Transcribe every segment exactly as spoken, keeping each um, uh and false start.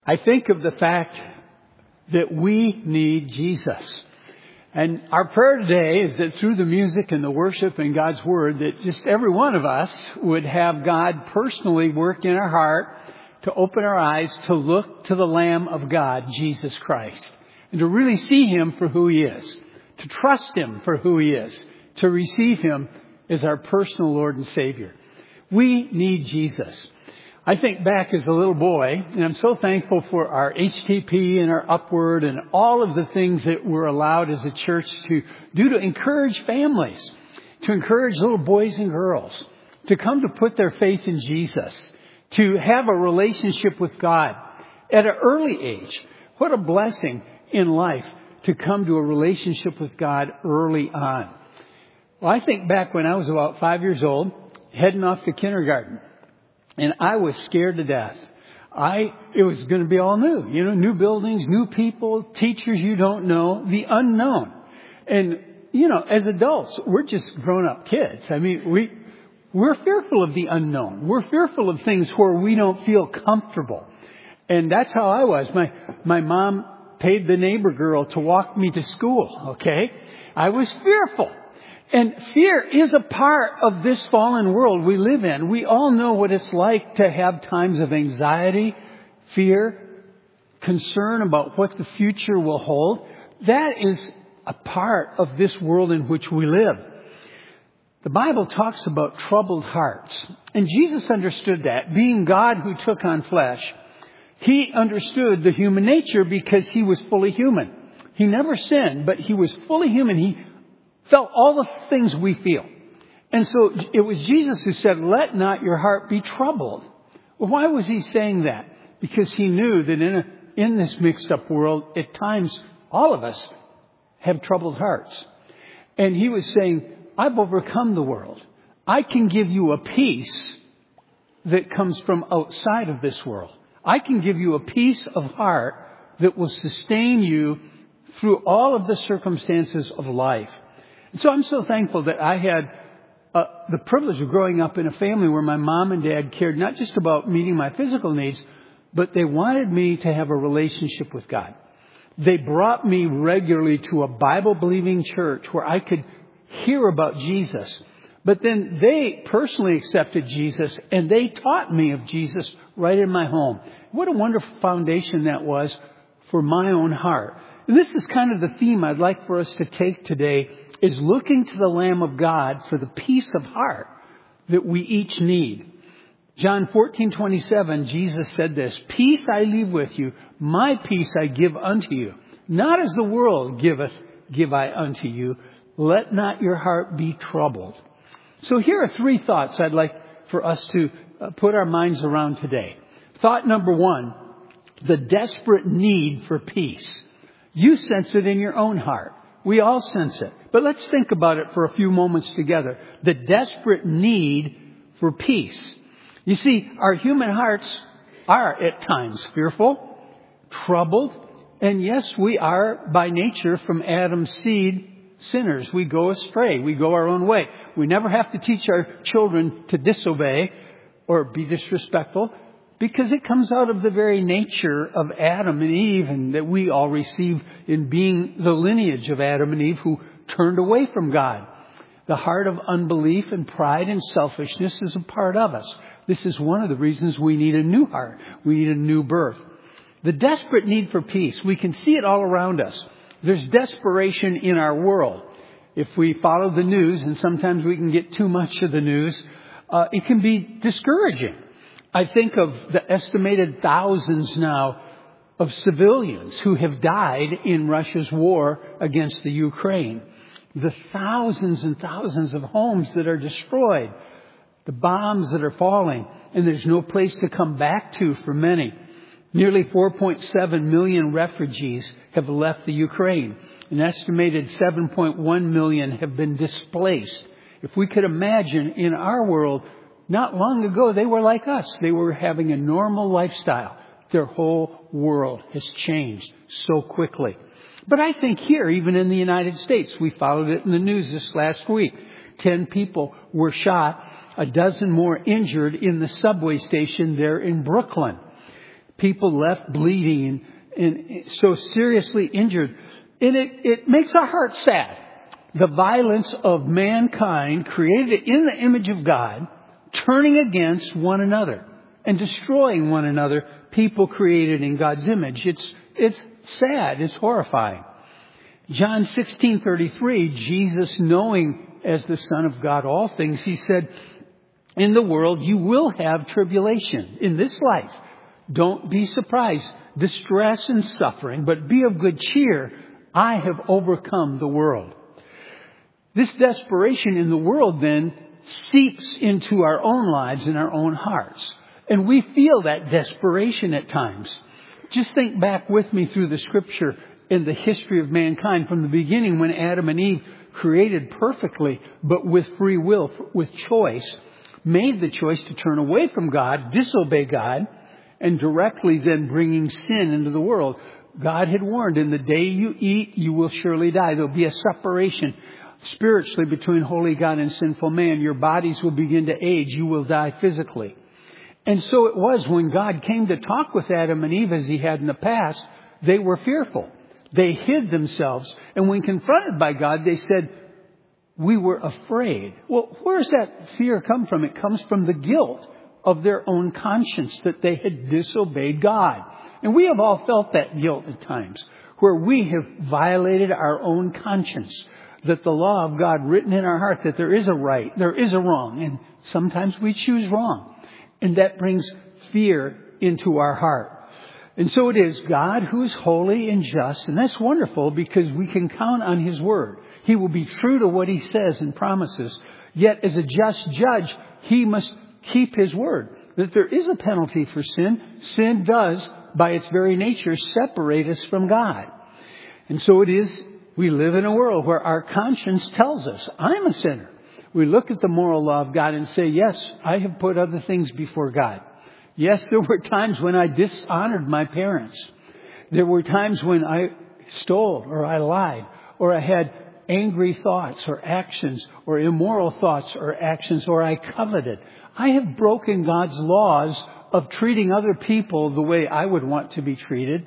I think of the fact that we need Jesus. And our prayer today is that through the music and the worship and God's Word, that just every one of us would have God personally work in our heart to open our eyes to look to the Lamb of God, Jesus Christ, and to really see Him for who He is, to trust Him for who He is, to receive Him as our personal Lord and Savior. We need Jesus. I think back as a little boy, and I'm so thankful for our H T P and our Upward and all of the things that we're allowed as a church to do to encourage families, to encourage little boys and girls to come to put their faith in Jesus, to have a relationship with God at an early age. What a blessing in life to come to a relationship with God early on. Well, I think back when I was about five years old, heading off to kindergarten. And I was scared to death. I, it was going to be all new. You know, new buildings, new people, teachers you don't know, the unknown. And, you know, as adults, we're just grown up kids. I mean, we, we're fearful of the unknown. We're fearful of things where we don't feel comfortable. And that's how I was. My, my mom paid the neighbor girl to walk me to school. Okay. I was fearful. And fear is a part of this fallen world we live in. We all know what it's like to have times of anxiety, fear, concern about what the future will hold. That is a part of this world in which we live. The Bible talks about troubled hearts. And Jesus understood that. Being God who took on flesh, He understood the human nature because He was fully human. He never sinned, but He was fully human. He felt all the things we feel. And so it was Jesus who said, let not your heart be troubled. Well, why was He saying that? Because He knew that in, a, in this mixed up world, at times, all of us have troubled hearts. And He was saying, I've overcome the world. I can give you a peace that comes from outside of this world. I can give you a peace of heart that will sustain you through all of the circumstances of life. And so I'm so thankful that I had uh, the privilege of growing up in a family where my mom and dad cared not just about meeting my physical needs, but they wanted me to have a relationship with God. They brought me regularly to a Bible-believing church where I could hear about Jesus. But then they personally accepted Jesus and they taught me of Jesus right in my home. What a wonderful foundation that was for my own heart. And this is kind of the theme I'd like for us to take today, is looking to the Lamb of God for the peace of heart that we each need. John fourteen twenty-seven, Jesus said this, peace I leave with you, my peace I give unto you. Not as the world giveth, give I unto you. Let not your heart be troubled. So here are three thoughts I'd like for us to put our minds around today. Thought number one, the desperate need for peace. You sense it in your own heart. We all sense it. But let's think about it for a few moments together. The desperate need for peace. You see, our human hearts are at times fearful, troubled, and yes, we are by nature from Adam's seed sinners. We go astray. We go our own way. We never have to teach our children to disobey or be disrespectful, because it comes out of the very nature of Adam and Eve, and that we all receive in being the lineage of Adam and Eve who turned away from God. The heart of unbelief and pride and selfishness is a part of us. This is one of the reasons we need a new heart. We need a new birth. The desperate need for peace. We can see it all around us. There's desperation in our world. If we follow the news, and sometimes we can get too much of the news, uh, it can be discouraging. I think of the estimated thousands now of civilians who have died in Russia's war against the Ukraine. The thousands and thousands of homes that are destroyed. The bombs that are falling. And there's no place to come back to for many. Nearly four point seven million refugees have left the Ukraine. An estimated seven point one million have been displaced. If we could imagine in our world, not long ago, they were like us. They were having a normal lifestyle. Their whole world has changed so quickly. But I think here, even in the United States, we followed it in the news this last week. Ten people were shot, a dozen more injured in the subway station there in Brooklyn. People left bleeding and, and so seriously injured. And it, it makes our heart sad. The violence of mankind created in the image of God, turning against one another and destroying one another, people created in God's image. It's, it's sad. It's horrifying. John sixteen thirty-three, Jesus, knowing as the Son of God all things, he said, in the world you will have tribulation in this life. Don't be surprised. Distress and suffering, but be of good cheer. I have overcome the world. This desperation in the world then seeps into our own lives and our own hearts. And we feel that desperation at times. Just think back with me through the scripture in the history of mankind from the beginning when Adam and Eve, created perfectly, but with free will, with choice, made the choice to turn away from God, disobey God, and directly then bringing sin into the world. God had warned, in the day you eat, you will surely die. There'll be a separation spiritually between holy God and sinful man. Your bodies will begin to age. You will die physically. And so it was when God came to talk with Adam and Eve as he had in the past, they were fearful. They hid themselves. And when confronted by God, they said, we were afraid. Well, where does that fear come from? It comes from the guilt of their own conscience that they had disobeyed God. And we have all felt that guilt at times, where we have violated our own conscience, that the law of God written in our heart, that there is a right, there is a wrong, and sometimes we choose wrong. And that brings fear into our heart. And so it is God who is holy and just, and that's wonderful because we can count on His word. He will be true to what He says and promises. Yet as a just judge, He must keep His word. That there is a penalty for sin. Sin does, by its very nature, separate us from God. And so it is, we live in a world where our conscience tells us, I'm a sinner. We look at the moral law of God and say, yes, I have put other things before God. Yes, there were times when I dishonored my parents. There were times when I stole or I lied or I had angry thoughts or actions or immoral thoughts or actions or I coveted. I have broken God's laws of treating other people the way I would want to be treated.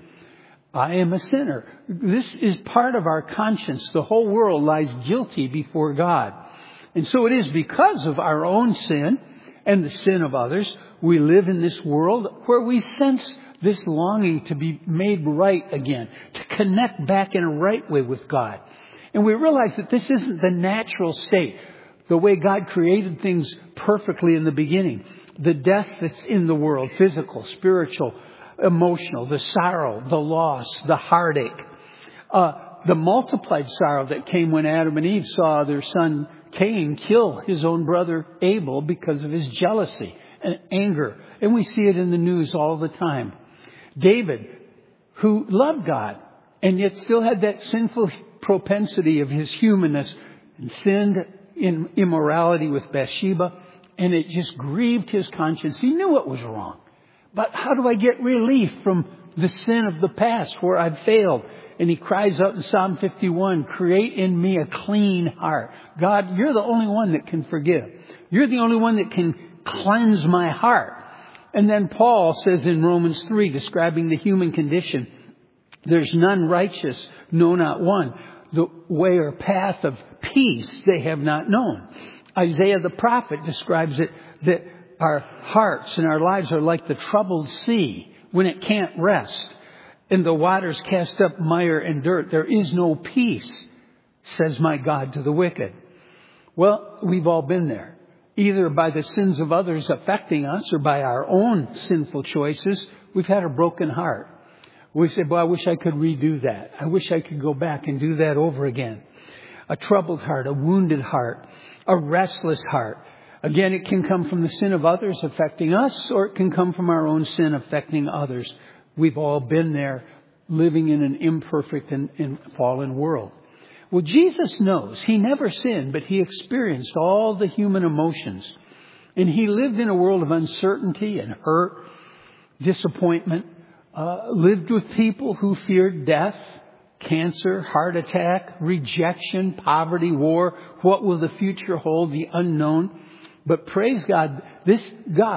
I am a sinner. This is part of our conscience. The whole world lies guilty before God. And so it is because of our own sin and the sin of others, we live in this world where we sense this longing to be made right again, to connect back in a right way with God. And we realize that this isn't the natural state, the way God created things perfectly in the beginning. The death that's in the world, physical, spiritual, emotional, the sorrow, the loss, the heartache, uh, the multiplied sorrow that came when Adam and Eve saw their son Cain kill his own brother Abel because of his jealousy and anger. And we see it in the news all the time. David, who loved God and yet still had that sinful propensity of his humanness and sinned in immorality with Bathsheba, and it just grieved his conscience. He knew it was wrong. But how do I get relief from the sin of the past where I've failed? And he cries out in Psalm fifty-one, create in me a clean heart. God, you're the only one that can forgive. You're the only one that can cleanse my heart. And then Paul says in Romans three, describing the human condition, there's none righteous, no, not one. The way or path of peace they have not known. Isaiah the prophet describes it that our hearts and our lives are like the troubled sea when it can't rest. And the waters cast up mire and dirt. There is no peace, says my God to the wicked. Well, we've all been there. Either by the sins of others affecting us or by our own sinful choices, we've had a broken heart. We say, well, I wish I could redo that. I wish I could go back and do that over again. A troubled heart, a wounded heart, a restless heart. Again, it can come from the sin of others affecting us, or it can come from our own sin affecting others. We've all been there, living in an imperfect and, and fallen world. Well, Jesus knows. He never sinned, but He experienced all the human emotions. And He lived in a world of uncertainty and hurt, disappointment, uh, lived with people who feared death, cancer, heart attack, rejection, poverty, war. What will the future hold? The unknown. But praise God, this God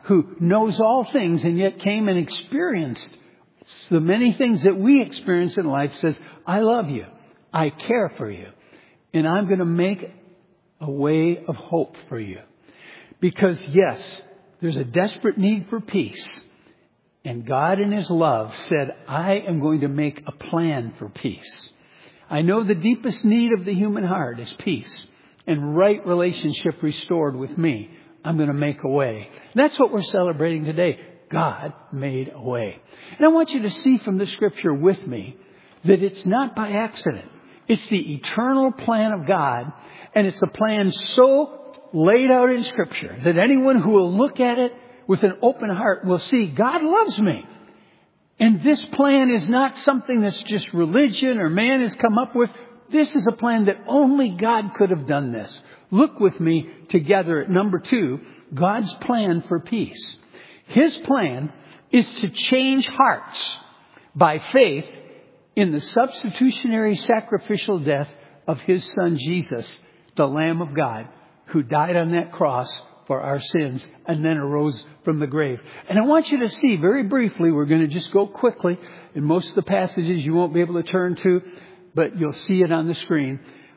who knows all things and yet came and experienced the many things that we experience in life, says, I love you. I care for you. And I'm going to make a way of hope for you. Because yes, there's a desperate need for peace. And God in His love said, I am going to make a plan for peace. I know the deepest need of the human heart is peace and right relationship restored with me. I'm going to make a way. That's what we're celebrating today. God made a way. And I want you to see from the scripture with me that it's not by accident. It's the eternal plan of God. And it's a plan so laid out in scripture that anyone who will look at it with an open heart will see God loves me. And this plan is not something that's just religion or man has come up with. This is a plan that only God could have done this. Look with me together at number two, God's plan for peace. His plan is to change hearts by faith in the substitutionary sacrificial death of His Son Jesus, the Lamb of God, who died on that cross for our sins and then arose from the grave. And I want you to see very briefly, we're going to just go quickly. In most of the passages you won't be able to turn to, but you'll see it on the screen.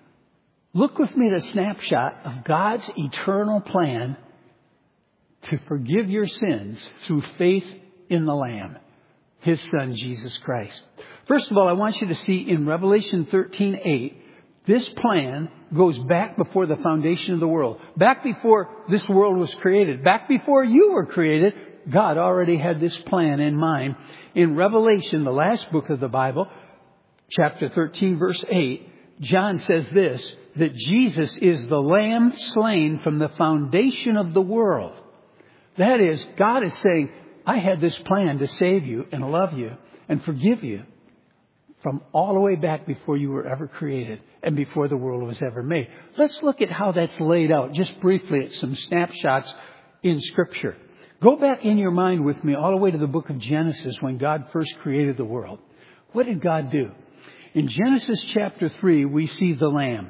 Look with me at a snapshot of God's eternal plan to forgive your sins through faith in the Lamb, His Son, Jesus Christ. First of all, I want you to see in Revelation thirteen eight, this plan goes back before the foundation of the world. Back before this world was created. Back before you were created, God already had this plan in mind. In Revelation, the last book of the Bible, chapter thirteen, verse eight, John says this, that Jesus is the Lamb slain from the foundation of the world. That is, God is saying, I had this plan to save you and love you and forgive you from all the way back before you were ever created and before the world was ever made. Let's look at how that's laid out just briefly at some snapshots in Scripture. Go back in your mind with me all the way to the book of Genesis when God first created the world. What did God do? In Genesis chapter three, we see the Lamb.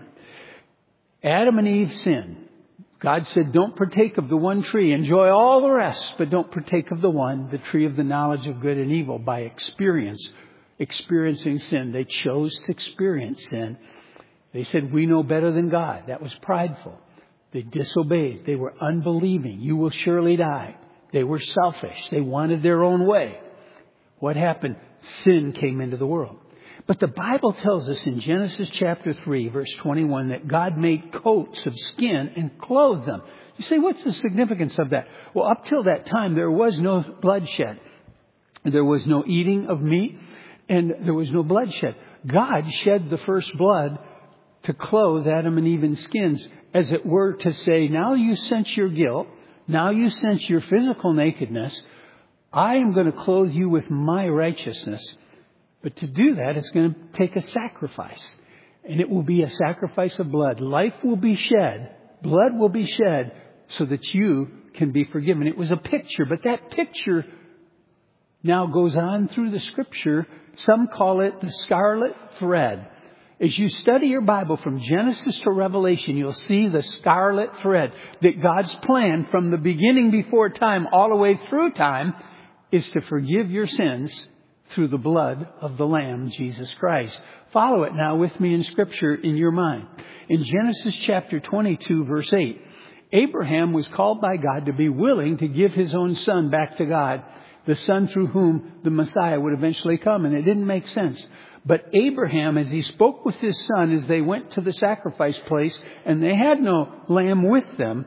Adam and Eve sinned. God said, don't partake of the one tree. Enjoy all the rest, but don't partake of the one, the tree of the knowledge of good and evil, by experience, experiencing sin. They chose to experience sin. They said, we know better than God. That was prideful. They disobeyed. They were unbelieving. You will surely die. They were selfish. They wanted their own way. What happened? Sin came into the world. But the Bible tells us in Genesis chapter three, verse twenty-one, that God made coats of skin and clothed them. You say, what's the significance of that? Well, up till that time, there was no bloodshed. There was no eating of meat, and there was no bloodshed. God shed the first blood to clothe Adam and Eve in skins, as it were to say, now you sense your guilt. Now you sense your physical nakedness. I am going to clothe you with my righteousness. But to do that, it's going to take a sacrifice. And it will be a sacrifice of blood. Life will be shed. Blood will be shed so that you can be forgiven. It was a picture, but that picture now goes on through the Scripture. Some call it the scarlet thread. As you study your Bible from Genesis to Revelation, you'll see the scarlet thread that God's plan from the beginning before time all the way through time is to forgive your sins through the blood of the Lamb, Jesus Christ. Follow it now with me in Scripture in your mind. In Genesis chapter twenty-two, verse eight, Abraham was called by God to be willing to give his own son back to God, the son through whom the Messiah would eventually come. And it didn't make sense. But Abraham, as he spoke with his son as they went to the sacrifice place, and they had no lamb with them,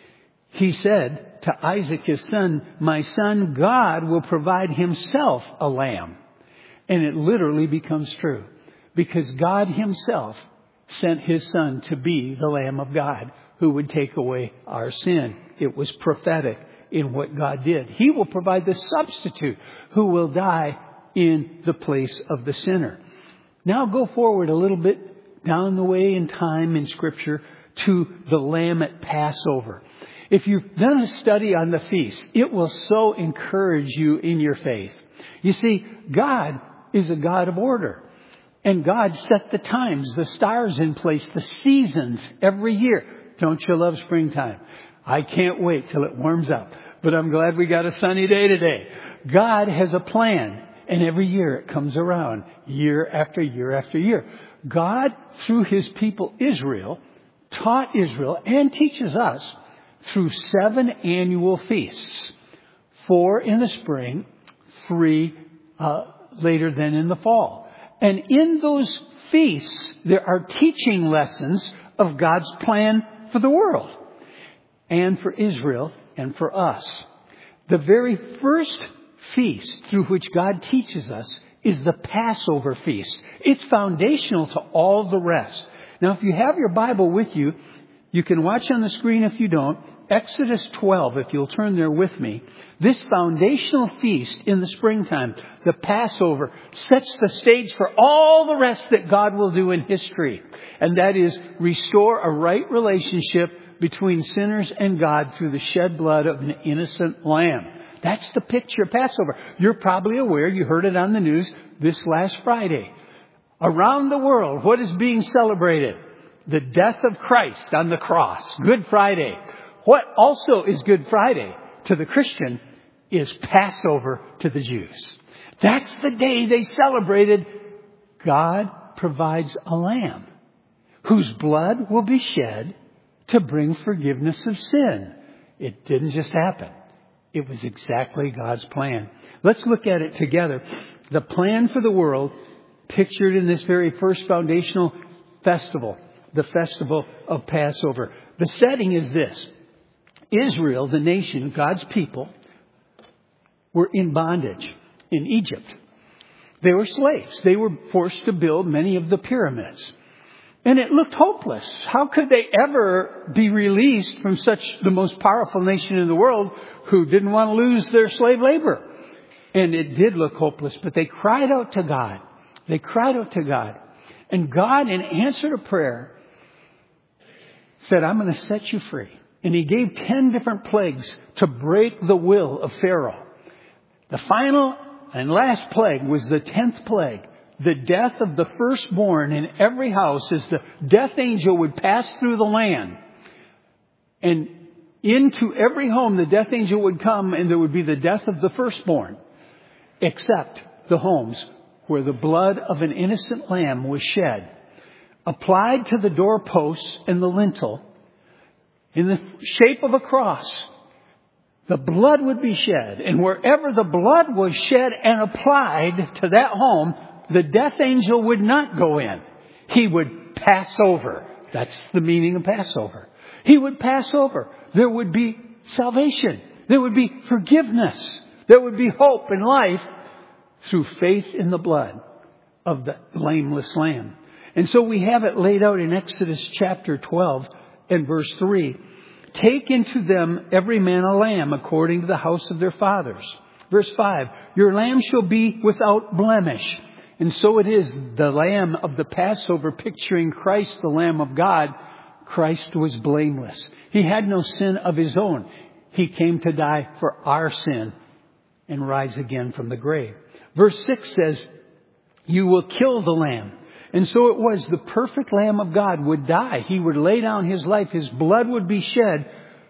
he said to Isaac, his son, my son, God will provide Himself a lamb. And it literally becomes true, because God Himself sent His Son to be the Lamb of God who would take away our sin. It was prophetic in what God did. He will provide the substitute who will die in the place of the sinner. Now go forward a little bit down the way in time in Scripture to the Lamb at Passover. If you've done a study on the feast, it will so encourage you in your faith. You see, God is a God of order. And God set the times, the stars in place, the seasons every year. Don't you love springtime? I can't wait till it warms up. but I'm glad we got a sunny day today. God has a plan, and every year it comes around, year after year after year. God, through His people Israel, taught Israel and teaches us through seven annual feasts. Four in the spring, three uh, later than in the fall. And in those feasts, there are teaching lessons of God's plan for the world and for Israel and for us. The very first feast through which God teaches us is the Passover feast. It's foundational to all the rest. Now, if you have your Bible with you, you can watch on the screen if you don't. Exodus twelve, if you'll turn there with me. This foundational feast in the springtime, the Passover, sets the stage for all the rest that God will do in history. And that is restore a right relationship between sinners and God through the shed blood of an innocent lamb. That's the picture of Passover. You're probably aware, you heard it on the news this last Friday. Around the world, what is being celebrated? The death of Christ on the cross. Good Friday. What also is Good Friday to the Christian is Passover to the Jews. That's the day they celebrated God provides a lamb whose blood will be shed to bring forgiveness of sin. It didn't just happen. It was exactly God's plan. Let's look at it together. The plan for the world pictured in this very first foundational festival, the festival of Passover. The setting is this. Israel, the nation, God's people, were in bondage in Egypt. They were slaves. They were forced to build many of the pyramids. And it looked hopeless. How could they ever be released from such the most powerful nation in the world who didn't want to lose their slave labor? And it did look hopeless, but they cried out to God. They cried out to God. And God, in answer to prayer, said, I'm going to set you free. And He gave ten different plagues to break the will of Pharaoh. The final and last plague was the tenth plague. The death of the firstborn in every house, as the death angel would pass through the land. And into every home the death angel would come, and there would be the death of the firstborn. Except the homes where the blood of an innocent lamb was shed. Applied to the doorposts and the lintel. In the shape of a cross, the blood would be shed. And wherever the blood was shed and applied to that home, the death angel would not go in. He would pass over. That's the meaning of Passover. He would pass over. There would be salvation. There would be forgiveness. There would be hope and life through faith in the blood of the blameless lamb. And so we have it laid out in Exodus chapter twelve. And verse three, take into them every man a lamb according to the house of their fathers. Verse five, your lamb shall be without blemish. And so it is the lamb of the Passover, picturing Christ, the Lamb of God. Christ was blameless. He had no sin of His own. He came to die for our sin and rise again from the grave. Verse six says, you will kill the lamb. And so it was, the perfect Lamb of God would die. He would lay down His life. His blood would be shed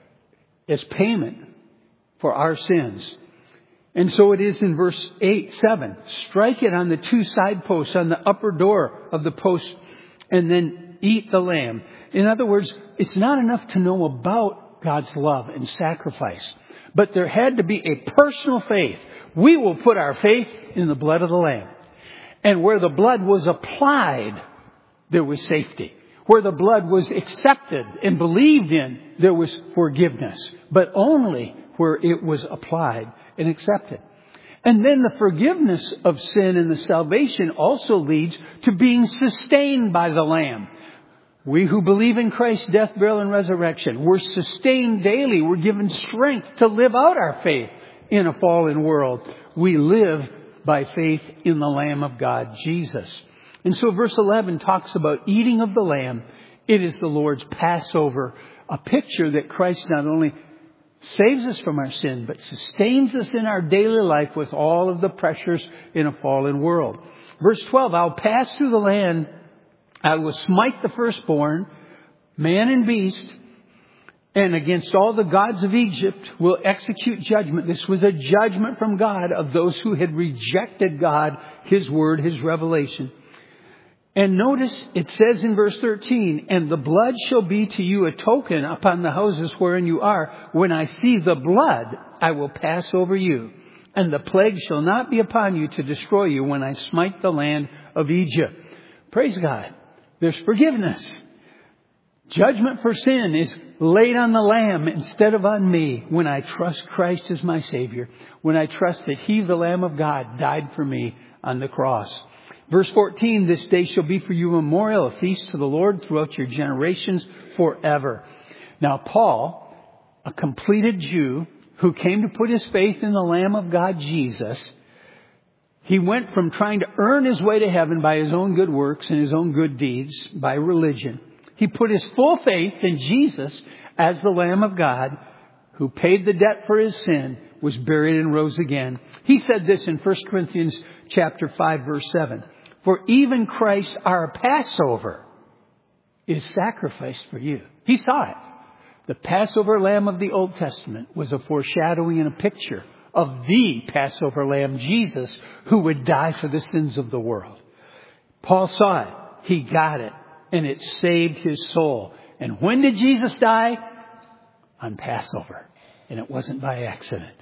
as payment for our sins. And so it is in verse eight, seven. Strike it on the two side posts on the upper door of the post and then eat the lamb. In other words, it's not enough to know about God's love and sacrifice, but there had to be a personal faith. We will put our faith in the blood of the lamb. And where the blood was applied, there was safety. Where the blood was accepted and believed in, there was forgiveness. But only where it was applied and accepted. And then the forgiveness of sin and the salvation also leads to being sustained by the Lamb. We who believe in Christ's death, burial, and resurrection, we're sustained daily. We're given strength to live out our faith in a fallen world. We live by faith in the Lamb of God, Jesus. And so verse eleven talks about eating of the Lamb. It is the Lord's Passover, a picture that Christ not only saves us from our sin, but sustains us in our daily life with all of the pressures in a fallen world. Verse twelve, I'll pass through the land. I will smite the firstborn, man and beast, and against all the gods of Egypt will execute judgment. This was a judgment from God of those who had rejected God, His word, His revelation. And notice it says in verse thirteen, and the blood shall be to you a token upon the houses wherein you are. When I see the blood, I will pass over you. And the plague shall not be upon you to destroy you when I smite the land of Egypt. Praise God. There's forgiveness. Judgment for sin is laid on the Lamb instead of on me when I trust Christ as my Savior. When I trust that He, the Lamb of God, died for me on the cross. Verse fourteen, this day shall be for you a memorial, a feast to the Lord throughout your generations forever. Now Paul, a completed Jew who came to put his faith in the Lamb of God, Jesus, he went from trying to earn his way to heaven by his own good works and his own good deeds, by religion. He put his full faith in Jesus as the Lamb of God who paid the debt for his sin, was buried and rose again. He said this in First Corinthians chapter five, verse seven. For even Christ, our Passover, is sacrificed for you. He saw it. The Passover lamb of the Old Testament was a foreshadowing and a picture of the Passover lamb, Jesus, who would die for the sins of the world. Paul saw it. He got it. And it saved his soul. And when did Jesus die? On Passover. And it wasn't by accident.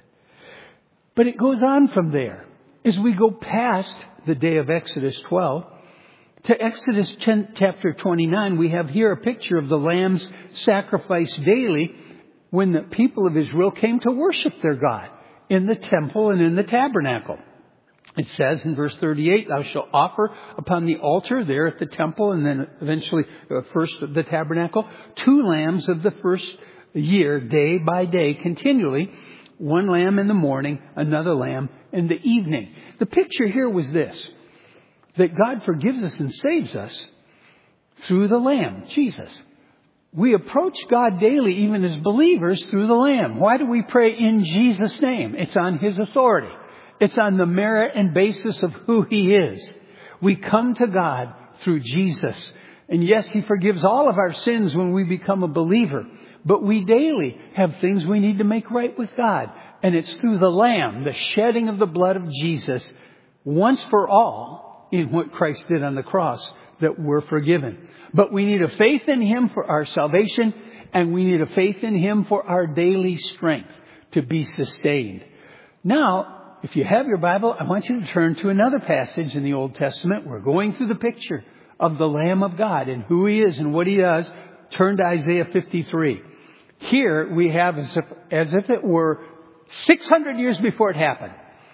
But it goes on from there. As we go past the day of Exodus twelve, to Exodus chapter twenty-nine, we have here a picture of the lambs sacrificed daily when the people of Israel came to worship their God in the temple and in the tabernacle. It says in verse thirty-eight, thou shalt offer upon the altar there at the temple and then eventually uh, first the tabernacle, two lambs of the first year, day by day, continually, one lamb in the morning, another lamb in the evening. The picture here was this, that God forgives us and saves us through the Lamb, Jesus. We approach God daily, even as believers, through the Lamb. Why do we pray in Jesus' name? It's on His authority. It's on the merit and basis of who He is. We come to God through Jesus. And yes, He forgives all of our sins when we become a believer. But we daily have things we need to make right with God. And it's through the Lamb, the shedding of the blood of Jesus, once for all, in what Christ did on the cross, that we're forgiven. But we need a faith in Him for our salvation, and we need a faith in Him for our daily strength to be sustained. Now, if you have your Bible, I want you to turn to another passage in the Old Testament. We're going through the picture of the Lamb of God and who He is and what He does. Turn to Isaiah fifty-three. Here we have, as if, as if it were six hundred years before it happened,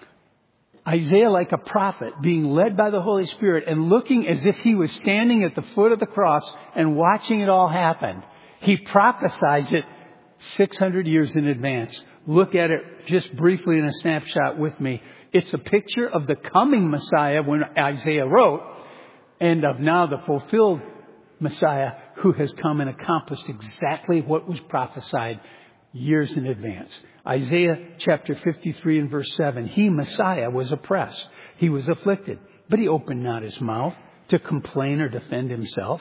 Isaiah, like a prophet, being led by the Holy Spirit and looking as if he was standing at the foot of the cross and watching it all happen. He prophesies it six hundred years in advance. Look at it just briefly in a snapshot with me. It's a picture of the coming Messiah when Isaiah wrote, and of now the fulfilled Messiah who has come and accomplished exactly what was prophesied years in advance. Isaiah chapter fifty-three and verse seven. He, Messiah, was oppressed. He was afflicted, but He opened not His mouth to complain or defend Himself.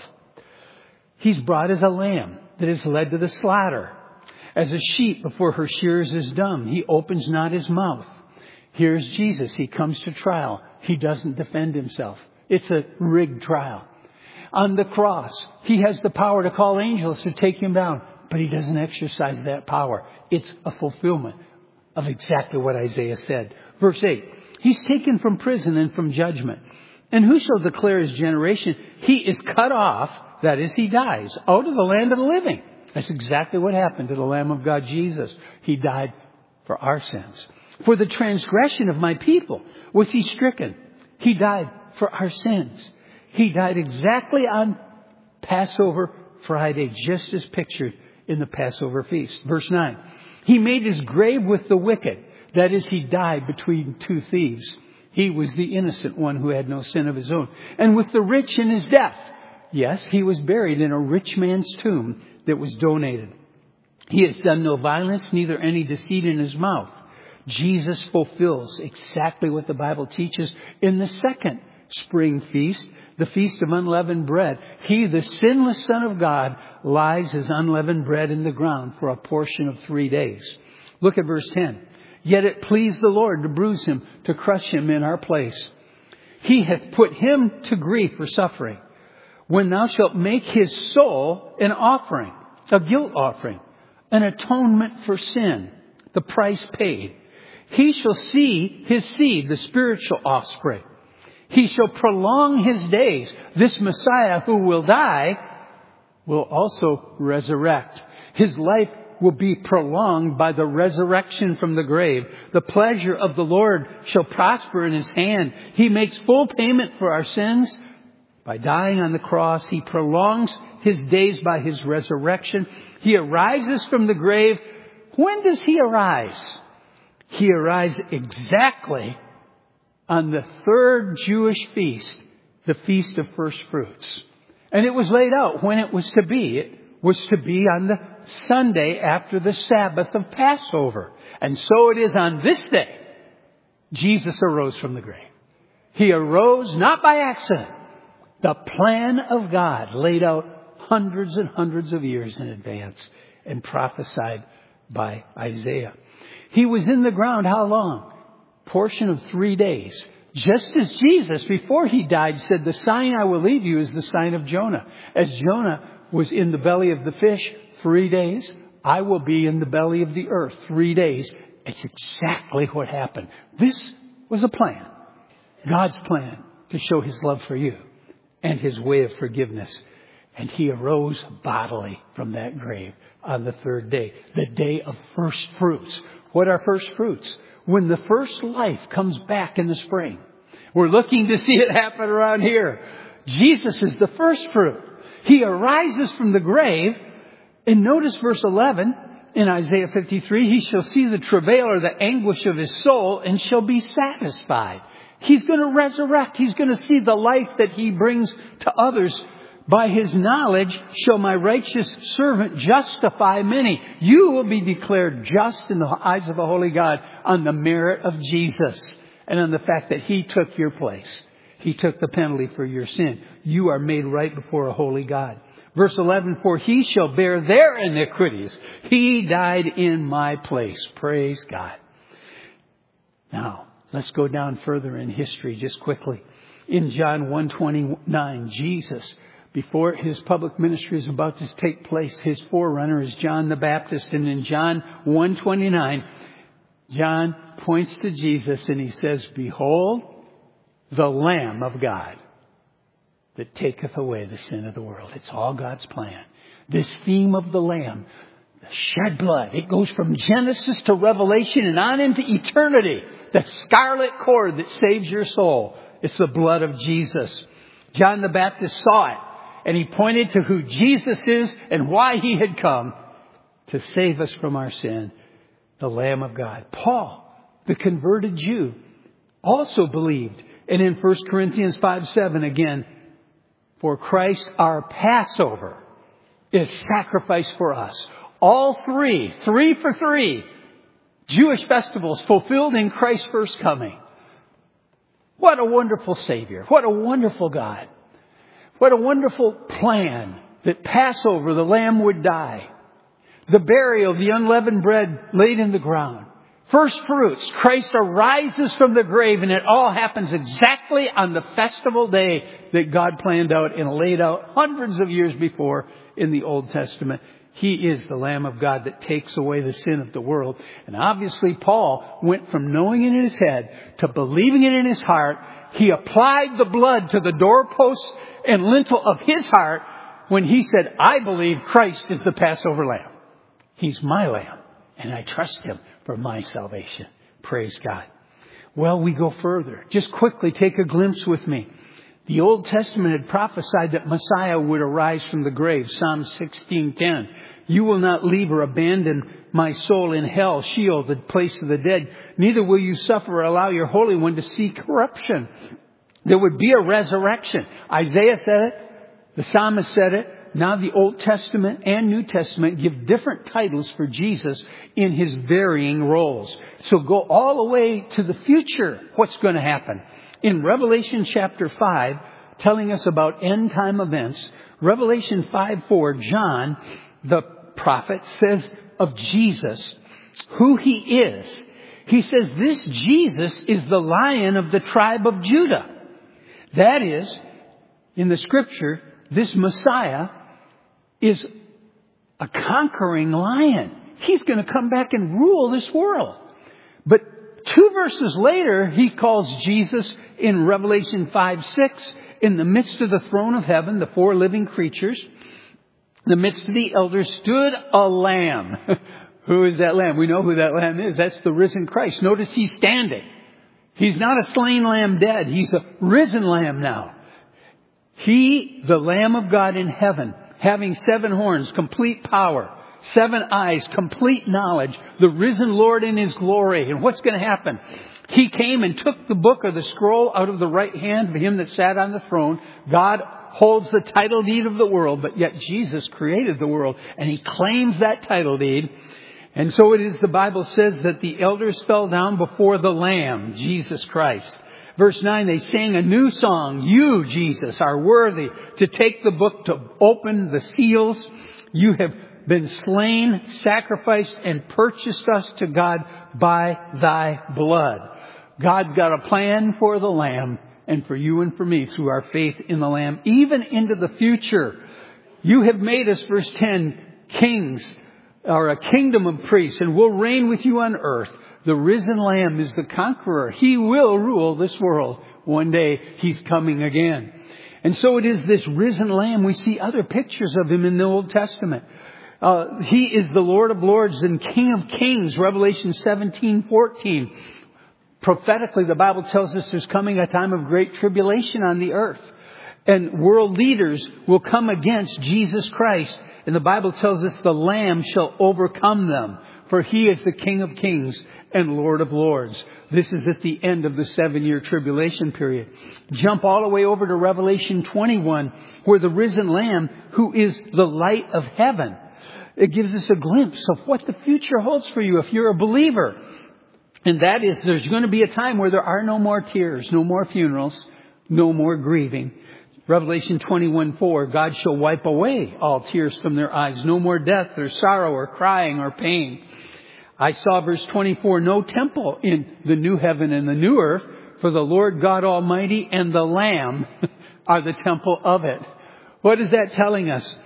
He's brought as a lamb that is led to the slaughter. As a sheep before her shearers is dumb, He opens not His mouth. Here's Jesus. He comes to trial. He doesn't defend Himself. It's a rigged trial. On the cross, He has the power to call angels to take Him down, but He doesn't exercise that power. It's a fulfillment of exactly what Isaiah said. Verse eight, He's taken from prison and from judgment. And who shall declare His generation? He is cut off, that is, He dies, out of the land of the living. That's exactly what happened to the Lamb of God, Jesus. He died for our sins. For the transgression of my people was He stricken. He died for our sins. He died exactly on Passover Friday, just as pictured in the Passover feast. Verse nine. He made His grave with the wicked. That is, He died between two thieves. He was the innocent one who had no sin of His own. And with the rich in His death. Yes, He was buried in a rich man's tomb that was donated. He has done no violence, neither any deceit in His mouth. Jesus fulfills exactly what the Bible teaches in the second spring feast the Feast of Unleavened Bread. He, the sinless Son of God, lies as unleavened bread in the ground for a portion of three days. Look at verse ten. Yet it pleased the Lord to bruise him, to crush him in our place. He hath put him to grief for suffering. When thou shalt make his soul an offering, a guilt offering, an atonement for sin, the price paid, he shall see his seed, the spiritual offspring. He shall prolong his days. This Messiah who will die will also resurrect. His life will be prolonged by the resurrection from the grave. The pleasure of the Lord shall prosper in his hand. He makes full payment for our sins. By dying on the cross, he prolongs his days by his resurrection. He arises from the grave. When does he arise? He arises exactly on the third Jewish feast, the Feast of First Fruits. And it was laid out when it was to be. It was to be on the Sunday after the Sabbath of Passover. And so it is on this day, Jesus arose from the grave. He arose not by accident. The plan of God laid out hundreds and hundreds of years in advance and prophesied by Isaiah. He was in the ground how long? Portion of three days. Just as Jesus, before he died, said, the sign I will leave you is the sign of Jonah. As Jonah was in the belly of the fish three days, I will be in the belly of the earth three days. It's exactly what happened. This was a plan. God's plan to show his love for you and his way of forgiveness. And he arose bodily from that grave on the third day, the day of first fruits. What are first fruits? When the first life comes back in the spring. We're looking to see it happen around here. Jesus is the first fruit. He arises from the grave. And notice verse eleven in Isaiah fifty-three. He shall see the travail or the anguish of his soul and shall be satisfied. He's going to resurrect. He's going to see the life that he brings to others. By his knowledge shall my righteous servant justify many. You will be declared just in the eyes of the Holy God on the merit of Jesus and on the fact that he took your place. He took the penalty for your sin. You are made right before a holy God. Verse eleven, for he shall bear their iniquities. He died in my place. Praise God. Now, let's go down further in history just quickly. In John one twenty-nine, Jesus, before his public ministry is about to take place, his forerunner is John the Baptist. And in John one twenty-nine, John points to Jesus and he says, behold, the Lamb of God that taketh away the sin of the world. It's all God's plan. This theme of the Lamb, the shed blood, it goes from Genesis to Revelation and on into eternity. The scarlet cord that saves your soul. It's the blood of Jesus. John the Baptist saw it. And he pointed to who Jesus is and why he had come to save us from our sin. The Lamb of God. Paul, the converted Jew, also believed. And in First Corinthians five seven again, for Christ our Passover is sacrificed for us. All three, three for three, Jewish festivals fulfilled in Christ's first coming. What a wonderful Savior. What a wonderful God. What a wonderful plan that Passover, the Lamb would die. The burial, the unleavened bread laid in the ground. First fruits, Christ arises from the grave, and it all happens exactly on the festival day that God planned out and laid out hundreds of years before in the Old Testament. He is the Lamb of God that takes away the sin of the world. And obviously Paul went from knowing it in his head to believing it in his heart. He applied the blood to the doorposts and lintel of his heart when he said, I believe Christ is the Passover Lamb. He's my Lamb, and I trust him for my salvation. Praise God. Well, we go further. Just quickly take a glimpse with me. The Old Testament had prophesied that Messiah would arise from the grave. Psalm sixteen ten. You will not leave or abandon my soul in hell, Sheol, the place of the dead. Neither will you suffer or allow your Holy One to see corruption. There would be a resurrection. Isaiah said it. The psalmist said it. Now the Old Testament and New Testament give different titles for Jesus in his varying roles. So go all the way to the future. What's going to happen? In Revelation chapter five, telling us about end time events. Revelation five four, John, the prophet, says of Jesus, who he is. He says, this Jesus is the Lion of the tribe of Judah. That is, in the scripture, this Messiah is a conquering lion. He's going to come back and rule this world. But two verses later, he calls Jesus in Revelation five six, in the midst of the throne of heaven, the four living creatures, in the midst of the elders stood a lamb. Who is that lamb? We know who that lamb is. That's the risen Christ. Notice he's standing. He's not a slain lamb dead. He's a risen lamb now. He, the Lamb of God in heaven, having seven horns, complete power, seven eyes, complete knowledge, the risen Lord in his glory. And what's going to happen? He came and took the book or the scroll out of the right hand of him that sat on the throne. God holds the title deed of the world, but yet Jesus created the world, and he claims that title deed. And so it is, the Bible says, that the elders fell down before the Lamb, Jesus Christ. Verse nine, they sang a new song. You, Jesus, are worthy to take the book, to open the seals. You have been slain, sacrificed, and purchased us to God by thy blood. God's got a plan for the Lamb and for you and for me through our faith in the Lamb, even into the future. You have made us, verse ten, kings, or a kingdom of priests, and we'll reign with you on earth. The risen Lamb is the conqueror. He will rule this world. One day he's coming again. And so it is this risen Lamb. We see other pictures of him in the Old Testament. Uh, he is the Lord of Lords and King of Kings. Revelation seventeen fourteen. Prophetically, the Bible tells us there's coming a time of great tribulation on the earth. And world leaders will come against Jesus Christ. And the Bible tells us the Lamb shall overcome them. For he is the King of Kings and Lord of Lords. This is at the end of the seven-year tribulation period. Jump all the way over to Revelation twenty-one, where the risen Lamb, who is the light of heaven, it gives us a glimpse of what the future holds for you if you're a believer. And that is, there's going to be a time where there are no more tears, no more funerals, no more grieving. Revelation twenty-one four, God shall wipe away all tears from their eyes. No more death or sorrow or crying or pain. I saw verse twenty-four, no temple in the new heaven and the new earth, for the Lord God Almighty and the Lamb are the temple of it. What is that telling us?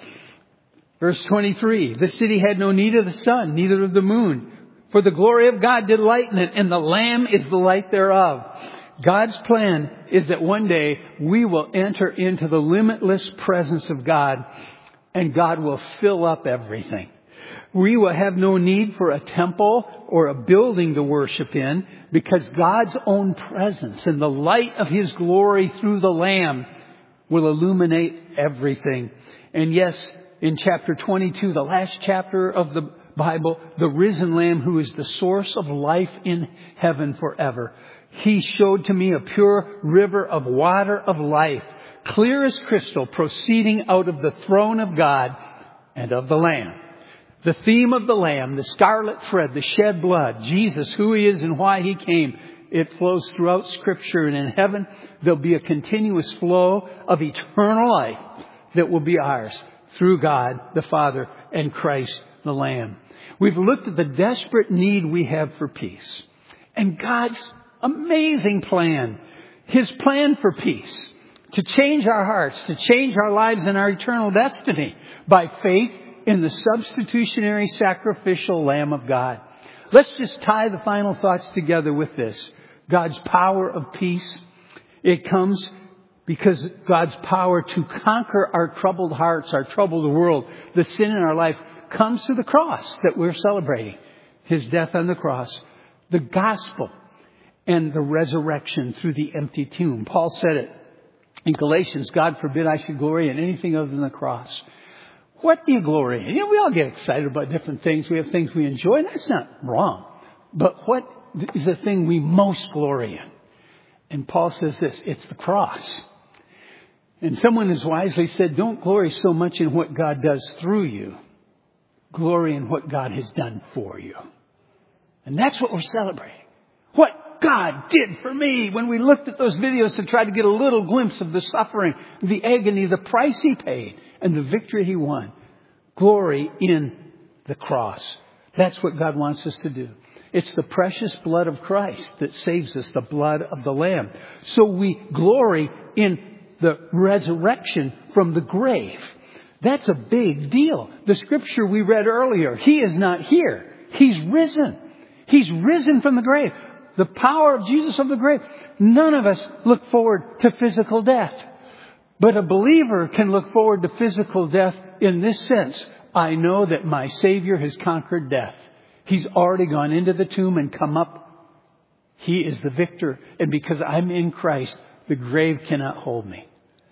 Verse twenty-three, the city had no need of the sun, neither of the moon, for the glory of God did lighten it, and the Lamb is the light thereof. God's plan is that one day we will enter into the limitless presence of God, and God will fill up everything. We will have no need for a temple or a building to worship in, because God's own presence and the light of his glory through the Lamb will illuminate everything. And yes, in chapter twenty-two, the last chapter of the Bible, the risen Lamb, who is the source of life in heaven forever, he showed to me a pure river of water of life, clear as crystal, proceeding out of the throne of God and of the Lamb. The theme of the Lamb, the scarlet thread, the shed blood, Jesus, who he is and why he came, it flows throughout Scripture. And in heaven, there'll be a continuous flow of eternal life that will be ours through God the Father and Christ the Lamb. We've looked at the desperate need we have for peace and God's amazing plan, his plan for peace, to change our hearts, to change our lives and our eternal destiny by faith in the substitutionary sacrificial Lamb of God. Let's just tie the final thoughts together with this. God's power of peace. It comes because God's power to conquer our troubled hearts, our troubled world, the sin in our life, comes through the cross that we're celebrating. His death on the cross. The gospel and the resurrection through the empty tomb. Paul said it in Galatians, God forbid I should glory in anything other than the cross. What do you glory in? You know, we all get excited about different things. We have things we enjoy, and that's not wrong. But what is the thing we most glory in? And Paul says this, it's the cross. And someone has wisely said, don't glory so much in what God does through you. Glory in what God has done for you. And that's what we're celebrating. What God did for me. When we looked at those videos to try to get a little glimpse of the suffering, the agony, the price He paid, and the victory He won. Glory in the cross. That's what God wants us to do. It's the precious blood of Christ that saves us, the blood of the Lamb. So we glory in the resurrection from the grave. That's a big deal. The scripture we read earlier, He is not here. He's risen. He's risen from the grave. The power of Jesus of the grave. None of us look forward to physical death. But a believer can look forward to physical death in this sense. I know that my Savior has conquered death. He's already gone into the tomb and come up. He is the victor. And because I'm in Christ, the grave cannot hold me.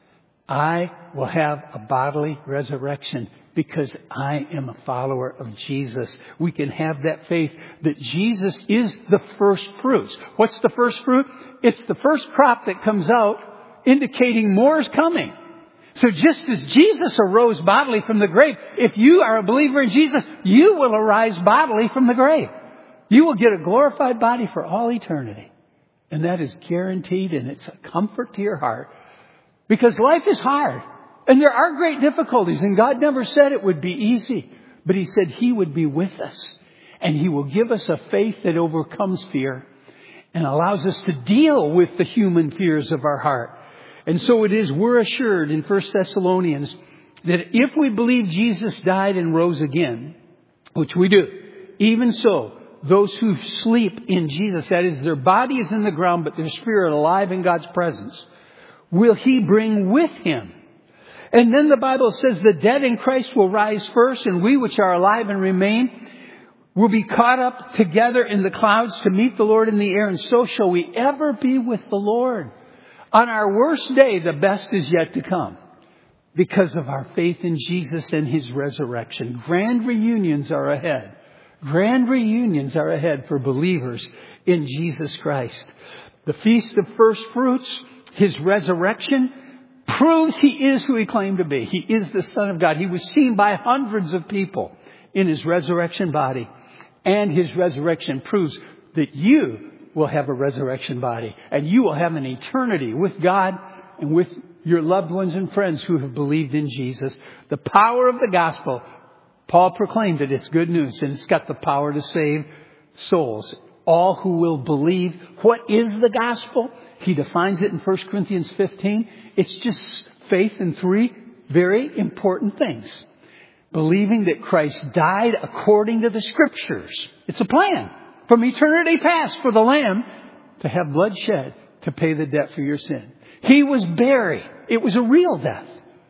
I will have a bodily resurrection because I am a follower of Jesus. We can have that faith that Jesus is the first fruits. What's the first fruit? It's the first crop that comes out, indicating more is coming. So just as Jesus arose bodily from the grave, if you are a believer in Jesus, you will arise bodily from the grave. You will get a glorified body for all eternity. And that is guaranteed, and it's a comfort to your heart. Because life is hard. And there are great difficulties. And God never said it would be easy. But He said He would be with us. And He will give us a faith that overcomes fear. And allows us to deal with the human fears of our heart. And so it is, we're assured in First Thessalonians that if we believe Jesus died and rose again, which we do, even so, those who sleep in Jesus, that is, their body is in the ground, but their spirit alive in God's presence, will He bring with Him. And then the Bible says the dead in Christ will rise first, and we which are alive and remain will be caught up together in the clouds to meet the Lord in the air, and so shall we ever be with the Lord. On our worst day, the best is yet to come because of our faith in Jesus and His resurrection. Grand reunions are ahead. Grand reunions are ahead for believers in Jesus Christ. The Feast of First Fruits, His resurrection, proves He is who He claimed to be. He is the Son of God. He was seen by hundreds of people in His resurrection body. And His resurrection proves that you will have a resurrection body. And you will have an eternity with God and with your loved ones and friends who have believed in Jesus. The power of the gospel, Paul proclaimed it. It's good news. And it's got the power to save souls. All who will believe. What is the gospel? He defines it in First Corinthians fifteen. It's just faith in three very important things. Believing that Christ died according to the Scriptures. It's a plan from eternity past for the Lamb to have blood shed to pay the debt for your sin. He was buried. It was a real death.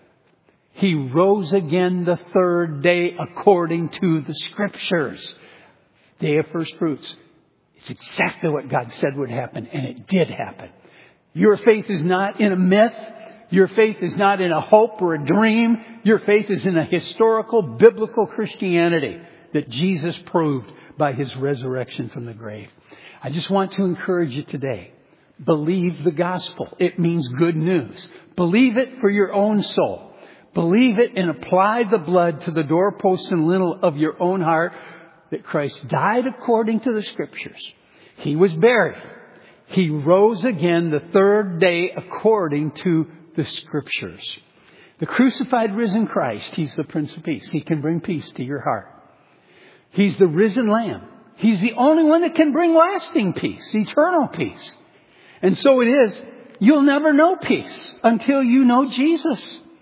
He rose again the third day according to the Scriptures. Day of first fruits. It's exactly what God said would happen, and it did happen. Your faith is not in a myth. Your faith is not in a hope or a dream. Your faith is in a historical, biblical Christianity that Jesus proved by His resurrection from the grave. I just want to encourage you today. Believe the gospel. It means good news. Believe it for your own soul. Believe it and apply the blood to the doorposts and lintel of your own heart that Christ died according to the Scriptures. He was buried. He rose again the third day according to the Scriptures. The crucified, risen Christ, He's the Prince of Peace. He can bring peace to your heart. He's the risen Lamb. He's the only one that can bring lasting peace, eternal peace. And so it is, you'll never know peace until you know Jesus.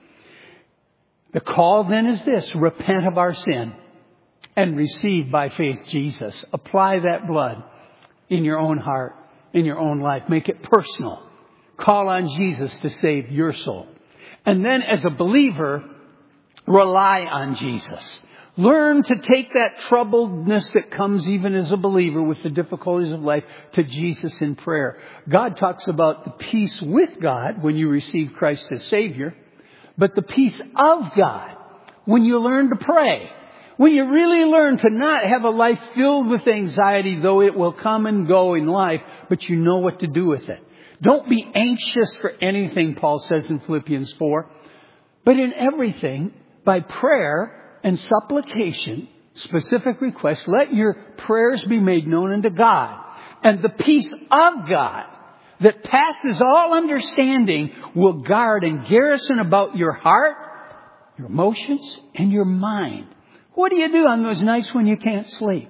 The call then is this: repent of our sin and receive by faith Jesus. Apply that blood in your own heart, in your own life. Make it personal. Call on Jesus to save your soul. And then as a believer, rely on Jesus. Learn to take that troubledness that comes even as a believer with the difficulties of life to Jesus in prayer. God talks about the peace with God when you receive Christ as Savior, but the peace of God when you learn to pray. When you really learn to not have a life filled with anxiety, though it will come and go in life, but you know what to do with it. Don't be anxious for anything, Paul says in Philippians four, but in everything, by prayer and supplication, specific requests, let your prayers be made known unto God. And the peace of God that passes all understanding will guard and garrison about your heart, your emotions, and your mind. What do you do on those nights when you can't sleep?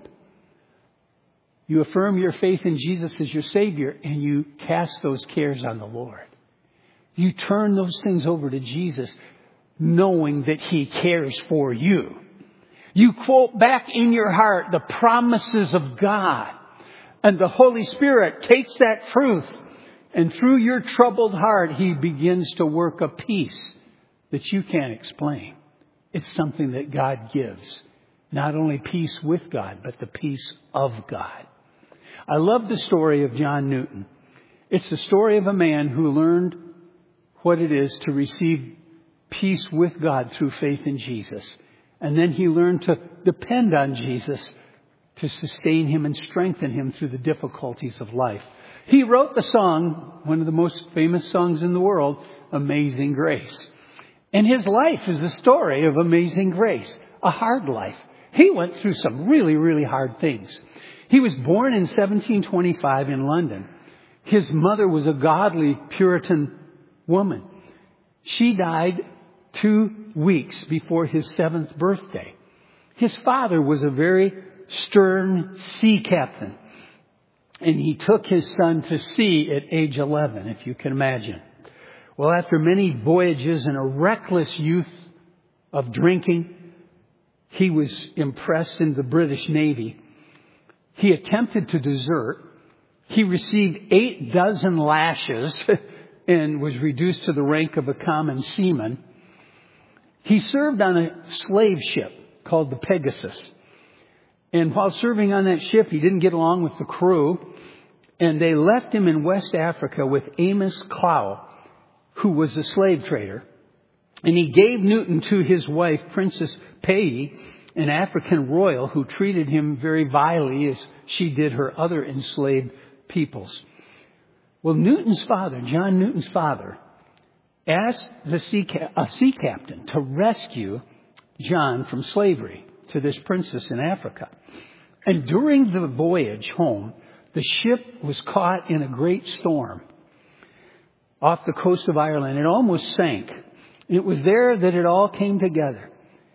You affirm your faith in Jesus as your Savior, and you cast those cares on the Lord. You turn those things over to Jesus, knowing that He cares for you. You quote back in your heart the promises of God. And the Holy Spirit takes that truth, and through your troubled heart, He begins to work a peace that you can't explain. It's something that God gives. Not only peace with God, but the peace of God. I love the story of John Newton. It's the story of a man who learned what it is to receive peace with God through faith in Jesus. And then he learned to depend on Jesus to sustain him and strengthen him through the difficulties of life. He wrote the song, one of the most famous songs in the world, Amazing Grace. And his life is a story of amazing grace, a hard life. He went through some really, really hard things. He was born in seventeen twenty-five in London. His mother was a godly Puritan woman. She died two weeks before his seventh birthday. His father was a very stern sea captain. And he took his son to sea at age eleven, if you can imagine. Well, after many voyages and a reckless youth of drinking, he was impressed in the British Navy. He attempted to desert. He received eight dozen lashes and was reduced to the rank of a common seaman. He served on a slave ship called the Pegasus. And while serving on that ship, he didn't get along with the crew. And they left him in West Africa with Amos Clow, who was a slave trader. And he gave Newton to his wife, Princess Pei, an African royal who treated him very vilely as she did her other enslaved peoples. Well, Newton's father, John Newton's father, asked the sea ca- a sea captain to rescue John from slavery to this princess in Africa. And during the voyage home, the ship was caught in a great storm off the coast of Ireland. It almost sank. It was there that it all came together.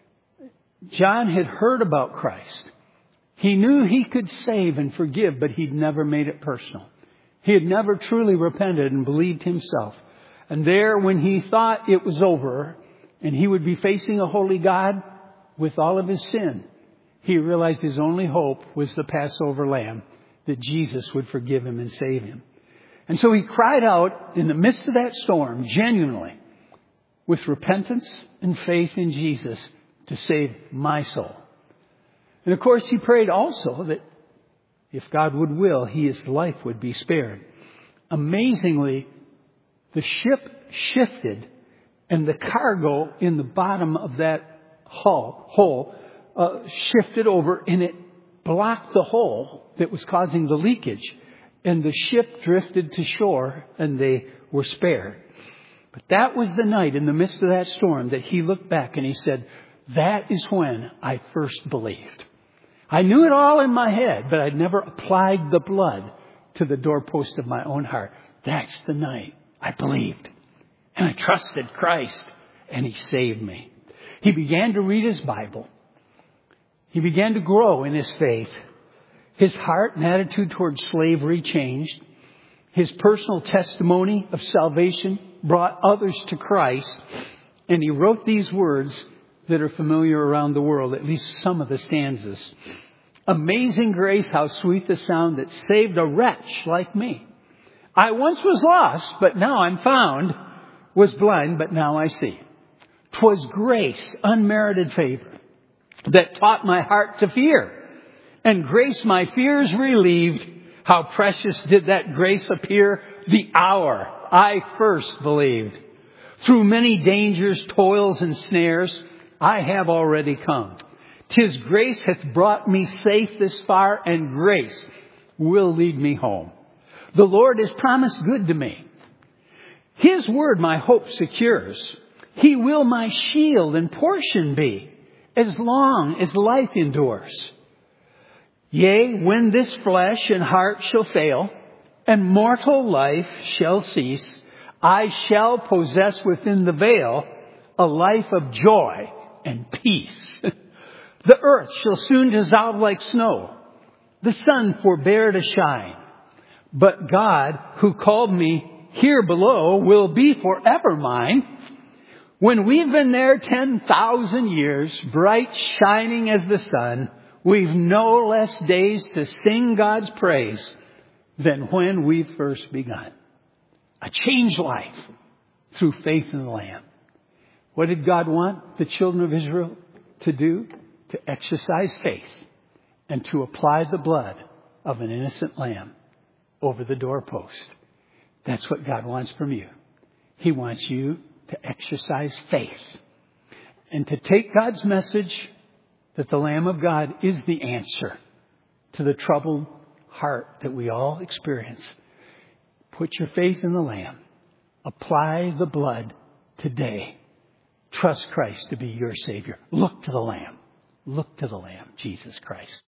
John had heard about Christ. He knew he could save and forgive, but he'd never made it personal. He had never truly repented and believed himself. And there, when he thought it was over and he would be facing a holy God with all of his sin, he realized his only hope was the Passover lamb, that Jesus would forgive him and save him. And so he cried out in the midst of that storm, genuinely, with repentance and faith in Jesus to save my soul. And of course, he prayed also that if God would will, his life would be spared. Amazingly, the ship shifted and the cargo in the bottom of that hull, hole uh, shifted over, and it blocked the hole that was causing the leakage. And the ship drifted to shore and they were spared. But that was the night in the midst of that storm that he looked back and he said, that is when I first believed. I knew it all in my head, but I'd never applied the blood to the doorpost of my own heart. That's the night I believed. And I trusted Christ, and He saved me. He began to read his Bible. He began to grow in his faith. His heart and attitude towards slavery changed. His personal testimony of salvation brought others to Christ. And he wrote these words that are familiar around the world, at least some of the stanzas. Amazing grace, how sweet the sound that saved a wretch like me. I once was lost, but now I'm found. Was blind, but now I see. 'Twas grace, unmerited favor, that taught my heart to fear. And grace my fears relieved. How precious did that grace appear the hour I first believed. Through many dangers, toils, and snares, I have already come. 'Tis grace hath brought me safe this far, and grace will lead me home. The Lord has promised good to me. His word my hope secures. He will my shield and portion be, as long as life endures. Yea, when this flesh and heart shall fail, and mortal life shall cease, I shall possess within the veil a life of joy and peace. The earth shall soon dissolve like snow, the sun forbear to shine. But God, who called me here below, will be forever mine. When we've been there ten thousand years, bright shining as the sun, we've no less days to sing God's praise than when we first begun. A changed life through faith in the Lamb. What did God want the children of Israel to do? To exercise faith and to apply the blood of an innocent lamb over the doorpost. That's what God wants from you. He wants you to exercise faith and to take God's message that the Lamb of God is the answer to the troubled heart that we all experience. Put your faith in the Lamb. Apply the blood today. Trust Christ to be your Savior. Look to the Lamb. Look to the Lamb, Jesus Christ.